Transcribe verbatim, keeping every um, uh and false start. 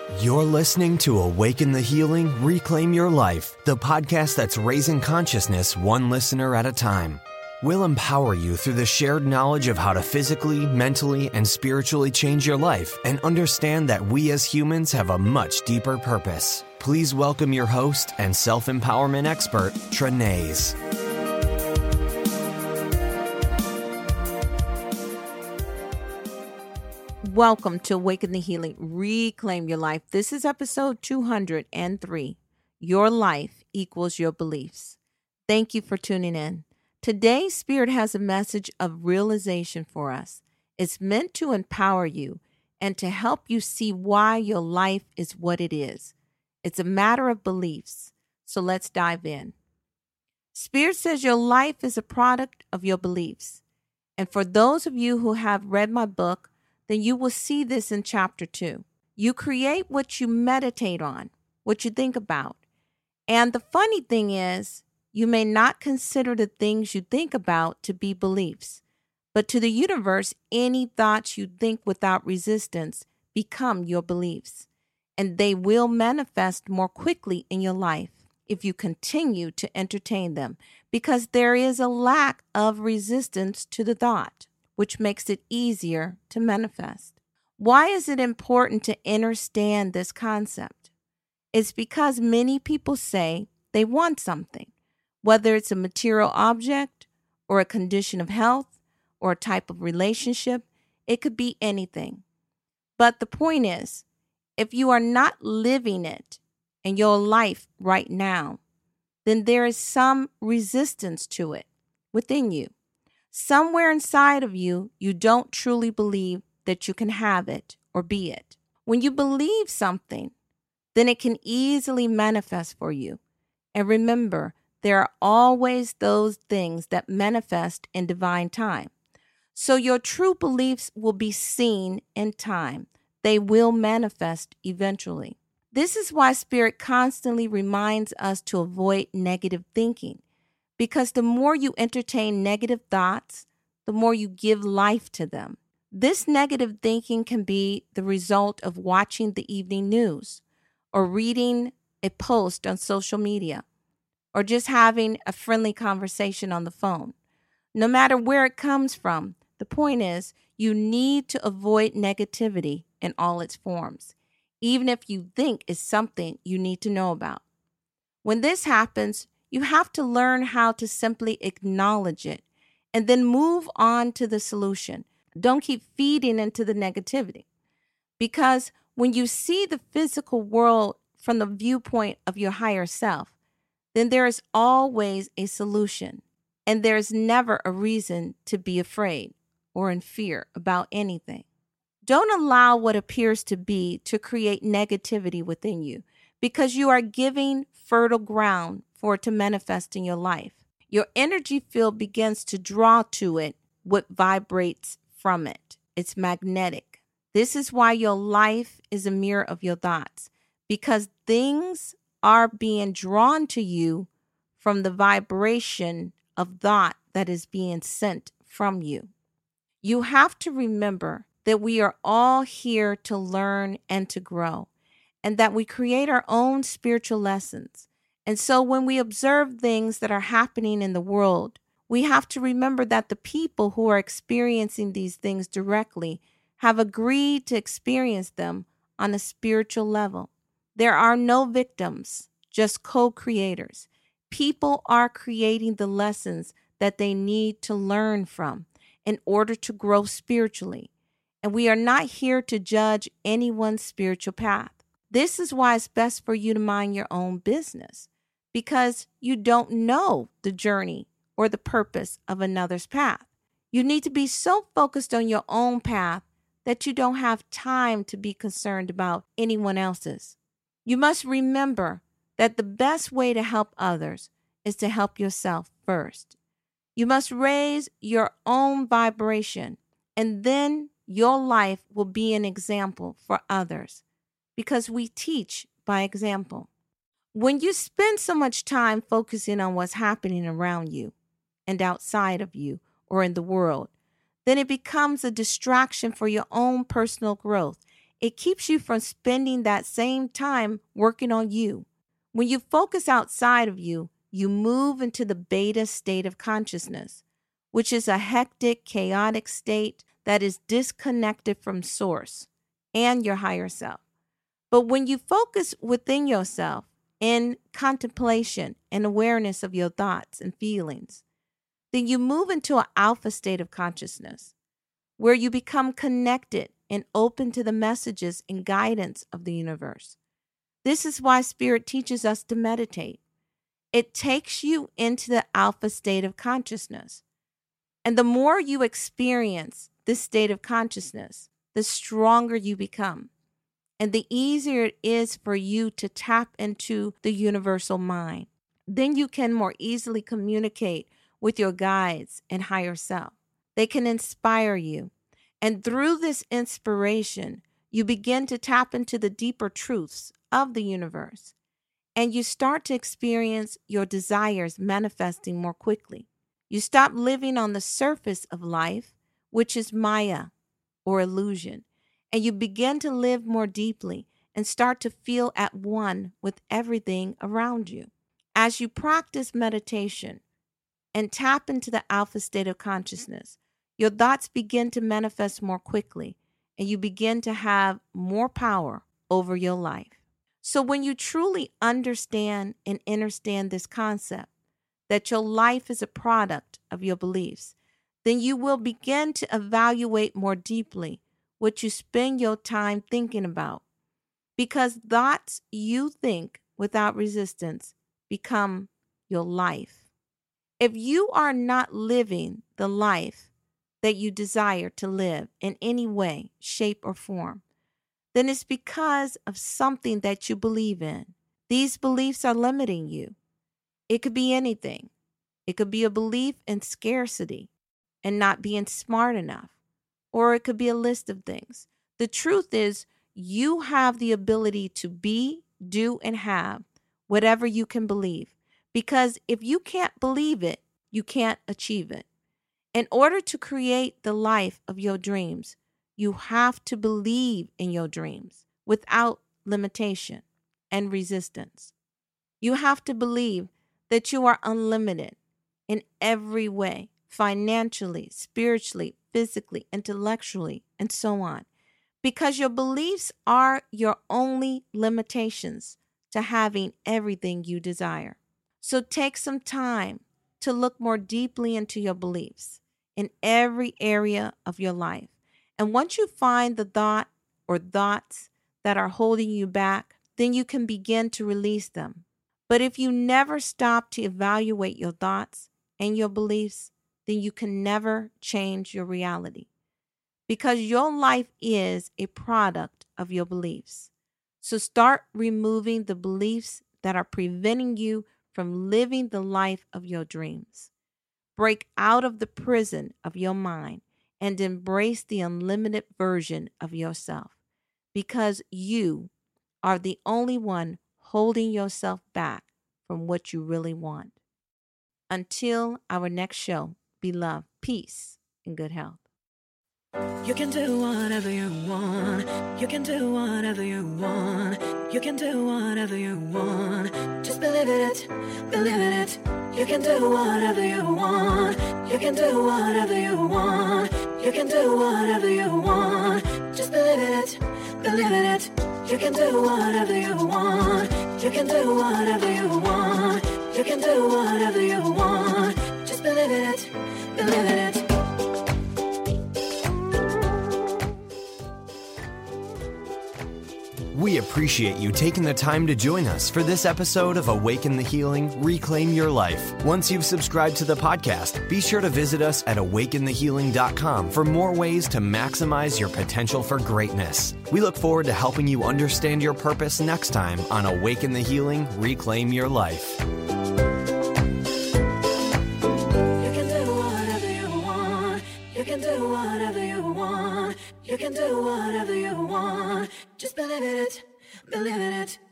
You're listening to Awaken the Healing, Reclaim Your Life, the podcast that's raising consciousness one listener at a time. We'll empower you through the shared knowledge of how to physically, mentally, and spiritually change your life and understand that we as humans have a much deeper purpose. Please welcome your host and self-empowerment expert, Trenaise. Welcome to Awaken the Healing, Reclaim Your Life. This is episode two hundred three. Your life equals your beliefs. Thank you for tuning in. Today, Spirit has a message of realization for us. It's meant to empower you and to help you see why your life is what it is. It's a matter of beliefs. So let's dive in. Spirit says your life is a product of your beliefs. And for those of you who have read my book, then you will see this in chapter two. You create what you meditate on, what you think about. And the funny thing is, you may not consider the things you think about to be beliefs, but to the universe, any thoughts you think without resistance become your beliefs, and they will manifest more quickly in your life if you continue to entertain them, because there is a lack of resistance to the thought, which makes it easier to manifest. Why is it important to understand this concept? It's because many people say they want something, whether it's a material object or a condition of health or a type of relationship. It could be anything. But the point is, if you are not living it in your life right now, then there is some resistance to it within you. Somewhere inside of you, you don't truly believe that you can have it or be it. When you believe something, then it can easily manifest for you. And remember, there are always those things that manifest in divine time. So your true beliefs will be seen in time. They will manifest eventually. This is why Spirit constantly reminds us to avoid negative thinking. Because the more you entertain negative thoughts, the more you give life to them. This negative thinking can be the result of watching the evening news or reading a post on social media or just having a friendly conversation on the phone. No matter where it comes from, the point is you need to avoid negativity in all its forms, even if you think it's something you need to know about. When this happens, you have to learn how to simply acknowledge it and then move on to the solution. Don't keep feeding into the negativity. Because when you see the physical world from the viewpoint of your higher self, then there is always a solution. And there is never a reason to be afraid or in fear about anything. Don't allow what appears to be to create negativity within you, because you are giving fertile ground for it to manifest in your life. Your energy field begins to draw to it what vibrates from it. It's magnetic. This is why your life is a mirror of your thoughts, because things are being drawn to you from the vibration of thought that is being sent from you. You have to remember that we are all here to learn and to grow, and that we create our own spiritual lessons. And so when we observe things that are happening in the world, we have to remember that the people who are experiencing these things directly have agreed to experience them on a spiritual level. There are no victims, just co-creators. People are creating the lessons that they need to learn from in order to grow spiritually. And we are not here to judge anyone's spiritual path. This is why it's best for you to mind your own business, because you don't know the journey or the purpose of another's path. You need to be so focused on your own path that you don't have time to be concerned about anyone else's. You must remember that the best way to help others is to help yourself first. You must raise your own vibration, and then your life will be an example for others, because we teach by example. When you spend so much time focusing on what's happening around you and outside of you or in the world, then it becomes a distraction for your own personal growth. It keeps you from spending that same time working on you. When you focus outside of you, you move into the beta state of consciousness, which is a hectic, chaotic state that is disconnected from source and your higher self. But when you focus within yourself in contemplation and awareness of your thoughts and feelings, then you move into an alpha state of consciousness where you become connected and open to the messages and guidance of the universe. This is why Spirit teaches us to meditate. It takes you into the alpha state of consciousness. And the more you experience this state of consciousness, the stronger you become. And the easier it is for you to tap into the universal mind. Then you can more easily communicate with your guides and higher self. They can inspire you. And through this inspiration, you begin to tap into the deeper truths of the universe. And you start to experience your desires manifesting more quickly. You stop living on the surface of life, which is Maya or illusion, and you begin to live more deeply and start to feel at one with everything around you. As you practice meditation and tap into the alpha state of consciousness, your thoughts begin to manifest more quickly, and you begin to have more power over your life. So when you truly understand and understand this concept, that your life is a product of your beliefs, then you will begin to evaluate more deeply what you spend your time thinking about. Because thoughts you think without resistance become your life. If you are not living the life that you desire to live in any way, shape, or form, then it's because of something that you believe in. These beliefs are limiting you. It could be anything. It could be a belief in scarcity and not being smart enough, or it could be a list of things. The truth is, you have the ability to be, do, and have whatever you can believe, because if you can't believe it, you can't achieve it. In order to create the life of your dreams, you have to believe in your dreams without limitation and resistance. You have to believe that you are unlimited in every way, financially, spiritually, physically, intellectually, and so on, because your beliefs are your only limitations to having everything you desire. So take some time to look more deeply into your beliefs in every area of your life. And once you find the thought or thoughts that are holding you back, then you can begin to release them. But if you never stop to evaluate your thoughts and your beliefs, then you can never change your reality, because your life is a product of your beliefs. So start removing the beliefs that are preventing you from living the life of your dreams. Break out of the prison of your mind and embrace the unlimited version of yourself, because you are the only one holding yourself back from what you really want. Until our next show, be love, peace, and good health. You can do whatever you want. You can do whatever you want. You can do whatever you want. Just believe it, believe it. You can do whatever you want. You can do whatever you want. You can do whatever you want. Just believe it, believe it. You can do whatever you want. You can do whatever you want. You can do whatever you want. Just believe it, believe it. We appreciate you taking the time to join us for this episode of Awaken the Healing, Reclaim Your Life. Once you've subscribed to the podcast, be sure to visit us at awaken the healing dot com for more ways to maximize your potential for greatness. We look forward to helping you understand your purpose next time on Awaken the Healing, Reclaim Your Life. You can do whatever you want. You can do whatever you want. You can do whatever you want. Just believe it, believe it.